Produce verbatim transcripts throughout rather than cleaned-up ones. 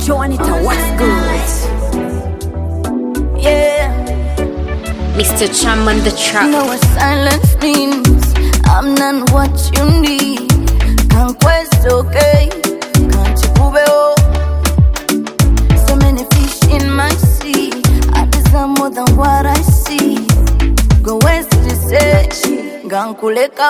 Juanita, what's good? Yeah. Mister Cham on the track. You know what silence means. I'm not what you need. Conquest, okay. Can't you prove it all? So many fish in my sea. I deserve more than what I see. Go west to say, Gankuleka.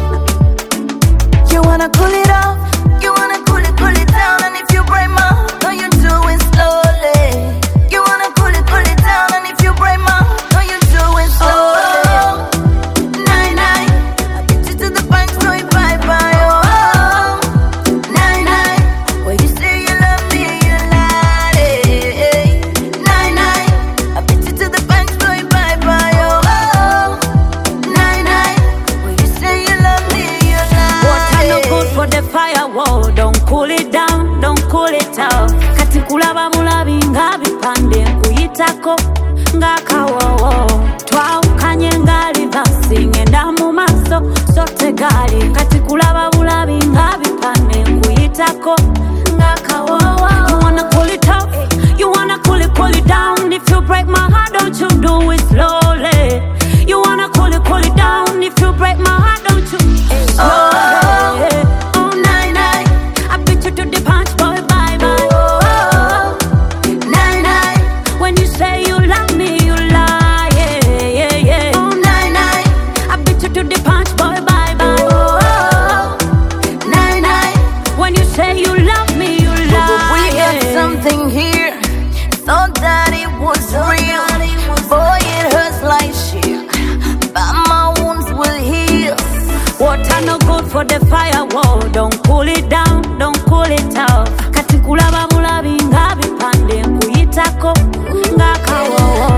You wanna cool it off? You wanna cool it, cool it down. And if you break my heart, no, you do it slowly. You wanna cool it, cool it down. And if you break my heart, no, you do it slowly. Oh, nine, nine. I beat you to the punch, no, you bye-bye. Oh, nine, nine. When you say you love me, you lie. Nine, nine. I beat you to the punch, no, you bye-bye. Oh, nine, nine. When you say you love me, you lie. Water no good for the firewall. Don't cool it down, don't cool it out. Kati kulaba mulabi nga bipande nkuyitako nga kawowo. Twawukanye nga livasi ngenda mu maaso so tegali. Kati kulaba mulabi nga bipande nkuyitako nga kawowo. You wanna cool it off, you wanna cool it, cool it down. If you break my heart, don't you do it slowly. You wanna cool it, cool it down. If you break my heart, don't you slowly. Oh, nine, nine. I beat you to the punch, boy, bye, bye. Oh, Nine, nine. when you say you love me, you lie, yeah, yeah, yeah. Oh, nine, nine. I beat you to the punch, boy, bye, bye. Oh, nine, nine. When you say you love me, you lie. We got something here. Thought that it was real. Boy, it hurts like shit. But my wounds will heal. Water no good for the firewall. Don't cool it down, don't cool it out. Kati kulaba mulabi nga bipande nkuyitako nga kawowo.